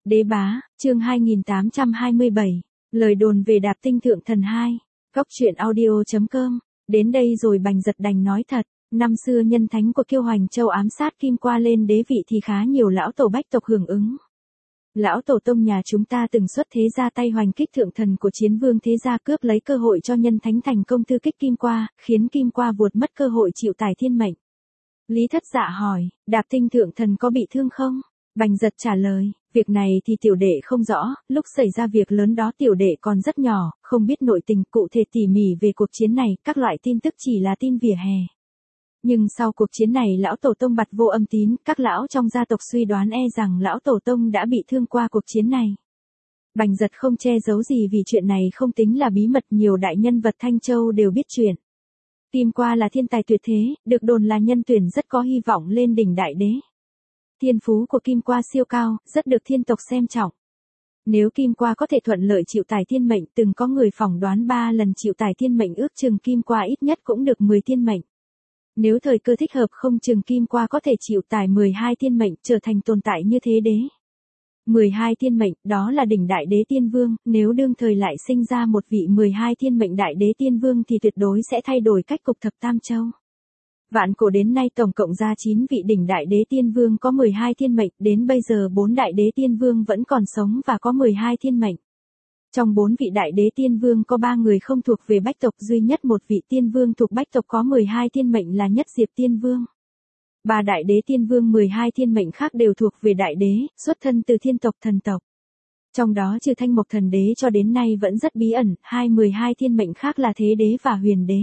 Đế bá, chương 2827, lời đồn về Đạp Tinh Thượng Thần 2, Cóc truyện audio.com, đến đây rồi Bành Giật đành nói thật, năm xưa nhân thánh của Kiêu Hoành Châu ám sát Kim Qua lên đế vị thì khá nhiều lão tổ bách tộc hưởng ứng. Lão tổ tông nhà chúng ta từng xuất thế ra tay hoành kích thượng thần của Chiến Vương thế gia cướp lấy cơ hội cho nhân thánh thành công thư kích Kim Qua, khiến Kim Qua vuột mất cơ hội chịu tải thiên mệnh. Lý Thất Dạ hỏi, Đạp Tinh Thượng Thần có bị thương không? Bành Giật trả lời, việc này thì tiểu đệ không rõ, lúc xảy ra việc lớn đó tiểu đệ còn rất nhỏ, không biết nội tình cụ thể tỉ mỉ về cuộc chiến này, các loại tin tức chỉ là tin vỉa hè. Nhưng sau cuộc chiến này lão tổ tông bặt vô âm tín, các lão trong gia tộc suy đoán rằng lão tổ tông đã bị thương qua cuộc chiến này. Bành Giật không che giấu gì vì chuyện này không tính là bí mật, nhiều đại nhân vật Thanh Châu đều biết chuyện. Kim Qua là thiên tài tuyệt thế, được đồn là nhân tuyển rất có hy vọng lên đỉnh đại đế. Thiên phú của Kim Qua siêu cao, rất được thiên tộc xem trọng. Nếu Kim Qua có thể thuận lợi chịu tải thiên mệnh, từng có người phỏng đoán 3 lần chịu tải thiên mệnh ước chừng Kim Qua ít nhất cũng được 10 thiên mệnh. Nếu thời cơ thích hợp không chừng Kim Qua có thể chịu tải 12 thiên mệnh, trở thành tồn tại như thế đế. 12 thiên mệnh, đó là đỉnh đại đế tiên vương, nếu đương thời lại sinh ra một vị 12 thiên mệnh đại đế tiên vương thì tuyệt đối sẽ thay đổi cách cục thập tam châu. Vạn cổ đến nay tổng cộng ra 9 vị đỉnh đại đế tiên vương có 12 thiên mệnh, đến bây giờ 4 đại đế tiên vương vẫn còn sống và có 12 thiên mệnh. Trong 4 vị đại đế tiên vương có 3 người không thuộc về bách tộc, duy nhất một vị tiên vương thuộc bách tộc có 12 thiên mệnh là Nhất Diệp Tiên Vương. 3 đại đế tiên vương 12 thiên mệnh khác đều thuộc về đại đế, xuất thân từ thiên tộc thần tộc. Trong đó trừ Thanh Mộc Thần Đế cho đến nay vẫn rất bí ẩn, 12 thiên mệnh khác là Thế Đế và Huyền Đế.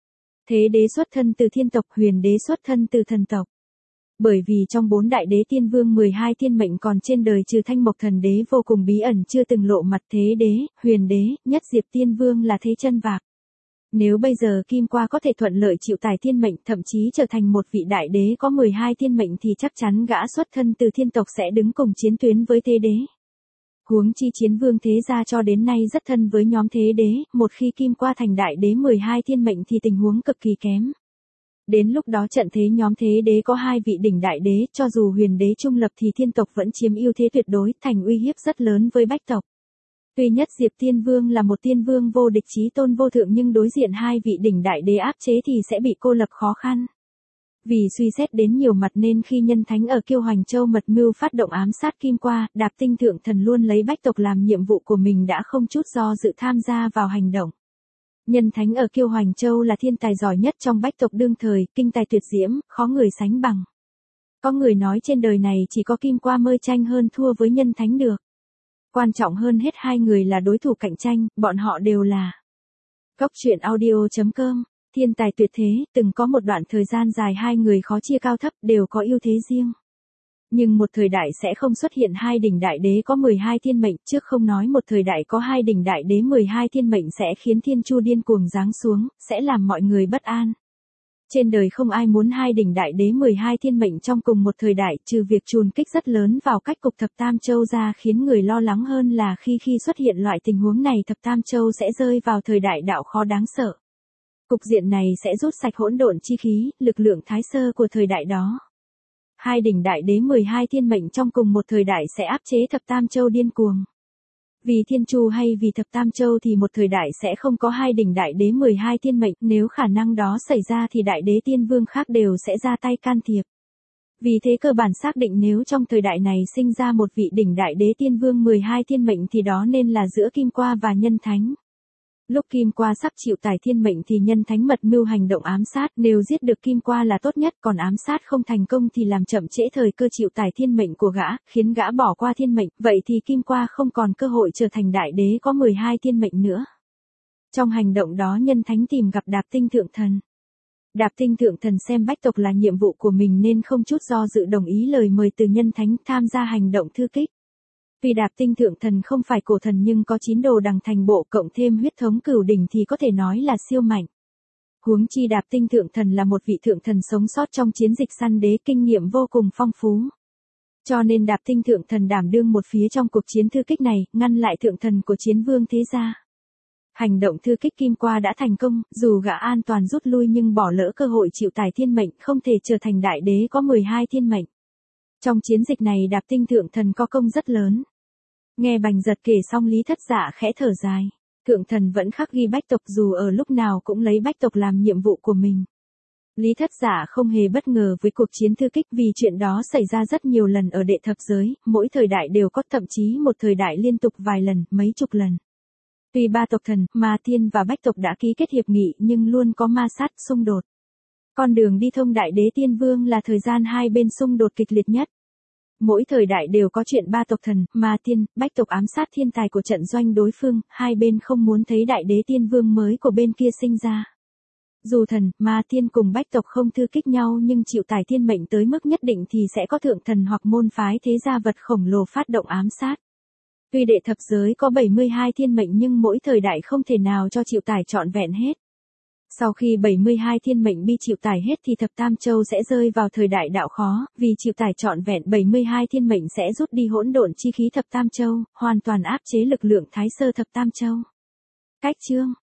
Thế Đế xuất thân từ thiên tộc, Huyền Đế xuất thân từ thần tộc. Bởi vì trong 4 đại đế tiên vương 12 thiên mệnh còn trên đời trừ Thanh Mộc Thần Đế vô cùng bí ẩn chưa từng lộ mặt, Thế Đế, Huyền Đế, Nhất Diệp Tiên Vương là thế chân vạc. Nếu bây giờ Kim Qua có thể thuận lợi chịu tải thiên mệnh, thậm chí trở thành một vị đại đế có 12 thiên mệnh thì chắc chắn gã xuất thân từ thiên tộc sẽ đứng cùng chiến tuyến với Thế Đế. Huống chi Chiến Vương thế gia cho đến nay rất thân với nhóm Thế Đế, một khi Kim Qua thành đại đế 12 thiên mệnh thì tình huống cực kỳ kém. Đến lúc đó trận thế nhóm Thế Đế có 2 vị đỉnh đại đế, cho dù Huyền Đế trung lập thì thiên tộc vẫn chiếm ưu thế tuyệt đối, thành uy hiếp rất lớn với bách tộc. Tuy Nhất Diệp Tiên Vương là một tiên vương vô địch chí tôn vô thượng nhưng đối diện 2 vị đỉnh đại đế áp chế thì sẽ bị cô lập khó khăn. Vì suy xét đến nhiều mặt nên khi nhân thánh ở Kiêu Hoành Châu mật mưu phát động ám sát Kim Qua, Đạp Tinh Thượng Thần luôn lấy bách tộc làm nhiệm vụ của mình đã không chút do dự tham gia vào hành động. Nhân thánh ở Kiêu Hoành Châu là thiên tài giỏi nhất trong bách tộc đương thời, kinh tài tuyệt diễm, khó người sánh bằng. Có người nói trên đời này chỉ có Kim Qua mới tranh hơn thua với nhân thánh được. Quan trọng hơn hết hai người là đối thủ cạnh tranh, bọn họ đều là Cóc truyện audio.com, thiên tài tuyệt thế, từng có một đoạn thời gian dài hai người khó chia cao thấp, đều có ưu thế riêng. Nhưng một thời đại sẽ không xuất hiện 2 đỉnh đại đế có 12 thiên mệnh, trước không nói một thời đại có 2 đỉnh đại đế 12 thiên mệnh sẽ khiến thiên chu điên cuồng giáng xuống, sẽ làm mọi người bất an. Trên đời không ai muốn 2 đỉnh đại đế 12 thiên mệnh trong cùng một thời đại, trừ việc trùn kích rất lớn vào cách cục thập tam châu ra, khiến người lo lắng hơn là khi xuất hiện loại tình huống này thập tam châu sẽ rơi vào thời đại đạo khó đáng sợ. Cục diện này sẽ rút sạch hỗn độn chi khí, lực lượng thái sơ của thời đại đó. 2 đỉnh đại đế 12 thiên mệnh trong cùng một thời đại sẽ áp chế thập tam châu điên cuồng. Vì thiên chu hay vì thập tam châu thì một thời đại sẽ không có 2 đỉnh đại đế 12 thiên mệnh, nếu khả năng đó xảy ra thì đại đế tiên vương khác đều sẽ ra tay can thiệp. Vì thế cơ bản xác định nếu trong thời đại này sinh ra một vị đỉnh đại đế tiên vương 12 thiên mệnh thì đó nên là giữa Kim Qua và nhân thánh. Lúc Kim Qua sắp chịu tải thiên mệnh thì nhân thánh mật mưu hành động ám sát, nếu giết được Kim Qua là tốt nhất, còn ám sát không thành công thì làm chậm trễ thời cơ chịu tải thiên mệnh của gã, khiến gã bỏ qua thiên mệnh, vậy thì Kim Qua không còn cơ hội trở thành đại đế có 12 thiên mệnh nữa. Trong hành động đó nhân thánh tìm gặp Đạp Tinh Thượng Thần. Đạp Tinh Thượng Thần xem bách tộc là nhiệm vụ của mình nên không chút do dự đồng ý lời mời từ nhân thánh tham gia hành động thư kích. Vì Đạp Tinh Thượng Thần không phải cổ thần nhưng có 9 đồ đằng thành bộ cộng thêm huyết thống cửu đỉnh thì có thể nói là siêu mạnh. Huống chi Đạp Tinh Thượng Thần là một vị thượng thần sống sót trong chiến dịch săn đế, kinh nghiệm vô cùng phong phú. Cho nên Đạp Tinh Thượng Thần đảm đương một phía trong cuộc chiến thư kích này, ngăn lại thượng thần của Chiến Vương thế gia. Hành động thư kích Kim Qua đã thành công, dù gã an toàn rút lui nhưng bỏ lỡ cơ hội chịu tải thiên mệnh, không thể trở thành đại đế có 12 thiên mệnh. Trong chiến dịch này Đạp Tinh Thượng Thần có công rất lớn. Nghe Bành Giật kể xong Lý Thất Dạ khẽ thở dài. Thượng thần vẫn khắc ghi bách tộc dù ở lúc nào cũng lấy bách tộc làm nhiệm vụ của mình. Lý Thất Dạ không hề bất ngờ với cuộc chiến Thư Kích vì chuyện đó xảy ra rất nhiều lần ở đệ thập giới, mỗi thời đại đều có, thậm chí một thời đại liên tục vài lần, mấy chục lần. Tuy ba tộc thần, Ma Tiên và Bách tộc đã ký kết hiệp nghị nhưng luôn có ma sát, xung đột. Con đường đi thông Đại Đế Tiên Vương là thời gian hai bên xung đột kịch liệt nhất. Mỗi thời đại đều có chuyện ba tộc thần, Ma Tiên, Bách tộc ám sát thiên tài của trận doanh đối phương, hai bên không muốn thấy Đại Đế Tiên Vương mới của bên kia sinh ra. Dù thần, Ma Tiên cùng Bách tộc không thư kích nhau nhưng chịu tải thiên mệnh tới mức nhất định thì sẽ có thượng thần hoặc môn phái thế gia vật khổng lồ phát động ám sát. Tuy đệ thập giới có 72 thiên mệnh nhưng mỗi thời đại không thể nào cho chịu tải trọn vẹn hết. Sau khi 72 thiên mệnh bị chịu tải hết thì thập tam châu sẽ rơi vào thời đại đạo khó, vì chịu tải trọn vẹn 72 thiên mệnh sẽ rút đi hỗn độn chi khí thập tam châu, hoàn toàn áp chế lực lượng thái sơ thập tam châu. Cách chương